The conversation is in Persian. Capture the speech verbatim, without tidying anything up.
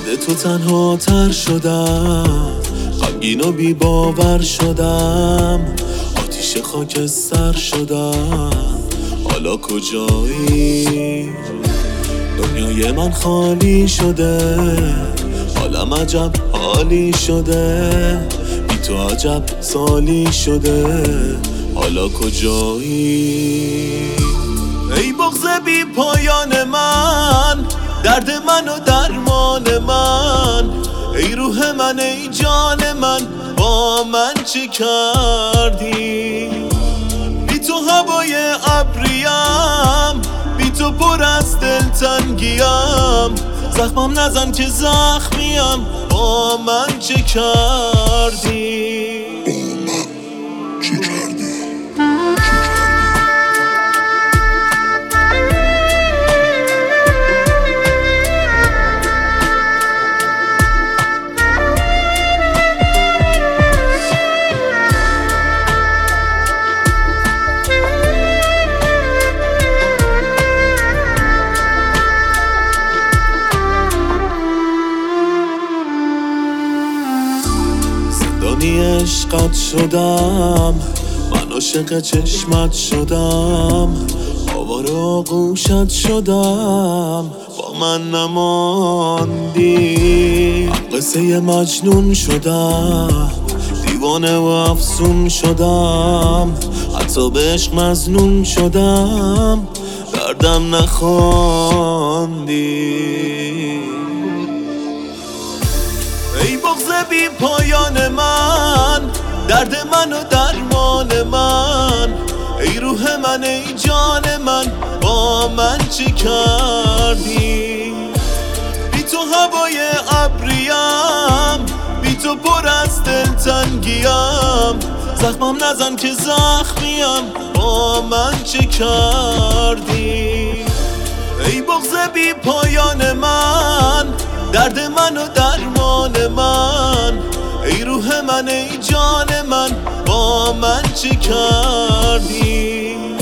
تو تنها تر شدم، غمگین و بی باور شدم، آتیش خاکستر شدم. حالا کجایی؟ دنیای من خالی شده، حالم عجب حالی شده، بی تو عجب سالی شده. حالا کجایی؟ ای بغض بی پایان من، درد من و درمان من، ای روح من ای جان من، با من چه کردی؟ بی تو هوای ابریم، بی تو پر از دلتنگیم، زخمم نزن که زخمیم، با من چه کردی؟ با من چه کردی؟ زندانی عشقت شدم، من عاشق چشمت شدم، آواره آغوشت شدم، با من نماندی. قصه مجنون شدم، دیوانه و افسون شدم، حتی به عشق مظنون شدم، دردم نخواندی. ای بغض بی پایان من، درد من و درمان من، ای روح من ای جان من، با من چه کردی؟ بی تو هوای ابریم، بی تو پر از دلتنگیم، زخمم نزن که زخمیم، با من چه کردی؟ ای بغض بی پایان من، درد من و درمان من، ای روح من ای جان من، با من چه کردی؟